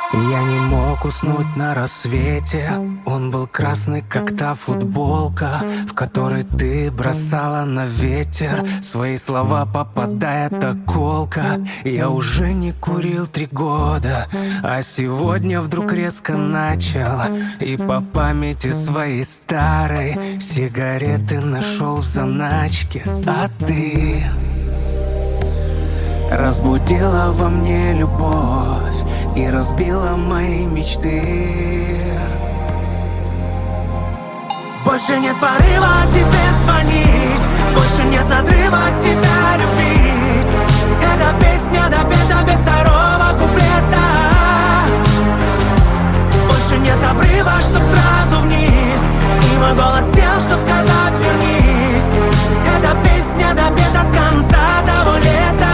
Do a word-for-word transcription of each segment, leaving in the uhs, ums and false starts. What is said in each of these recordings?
Я не мог уснуть на рассвете. Он был красный, как та футболка, в которой ты бросала на ветер свои слова, попадая так колко. Я уже не курил три года, а сегодня вдруг резко начал. И по памяти своей старой сигареты нашел в заначке. А ты разбудила во мне любовь и разбила мои мечты. Больше нет порыва тебе звонить, больше нет надрыва тебя любить. Эта песня допета без второго куплета. Больше нет обрыва, чтоб сразу вниз, и мой голос сел, чтоб сказать вернись. Эта песня допета с конца того лета.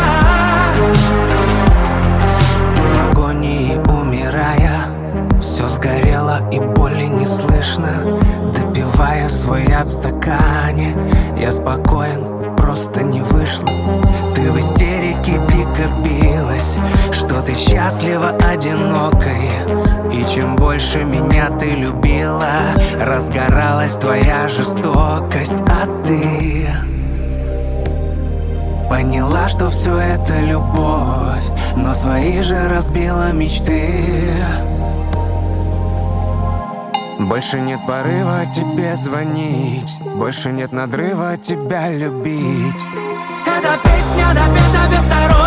В агонии умирая, все сгорело и боли не слышно. Допивая свой яд в стакане, я спокоен, просто не вышло. Ты в истерике дико билась, что ты счастлива одинокой. И чем больше меня ты любила, разгоралась твоя жестокость. А ты поняла, что все это любовь, но свои же разбила мечты. Больше нет порыва тебе звонить, больше нет надрыва тебя любить. Эта песня допета без второго